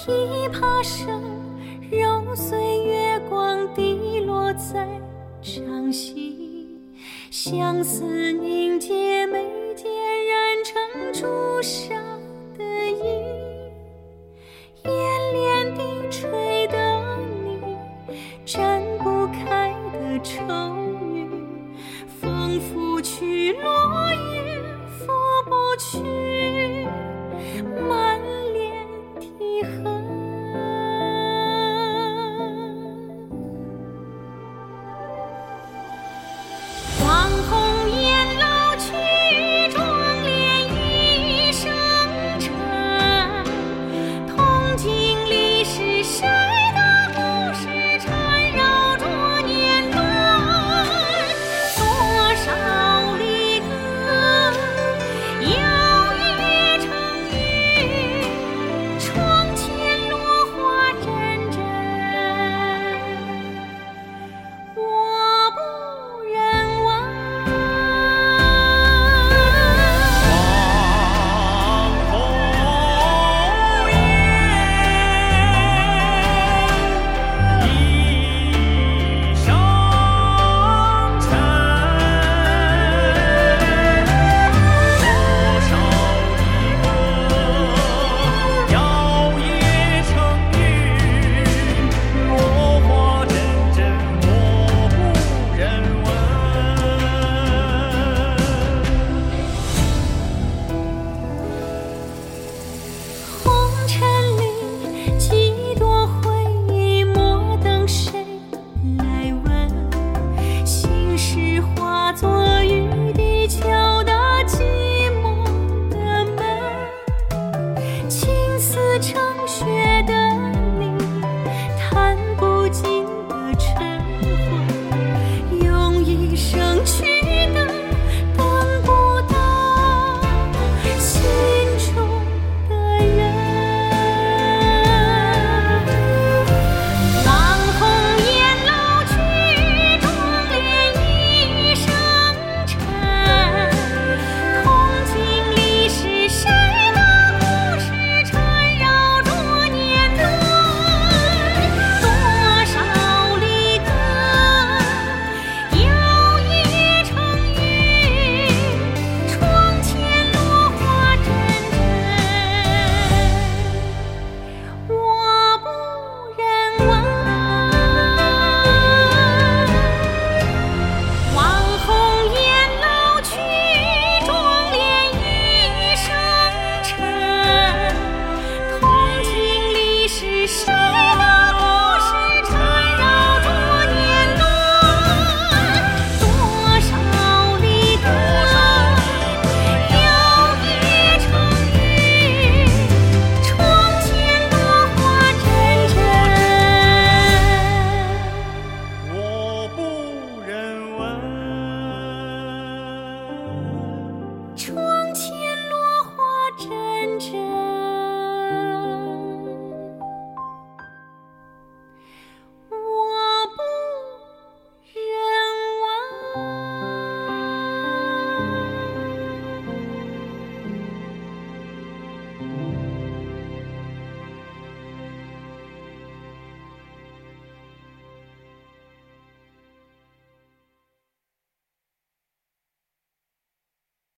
琵琶声揉碎月光，滴落在掌心，相思凝结眉间，染成朱砂的影。眼帘低垂的你，展不开的愁云，风拂去落叶，拂不去满脸啼恨。当红颜老去，妆脸一生尘，铜镜里是谁的故事缠绕着年轮？多少离歌摇曳成云，窗前落花阵阵，我不忍忘。红尘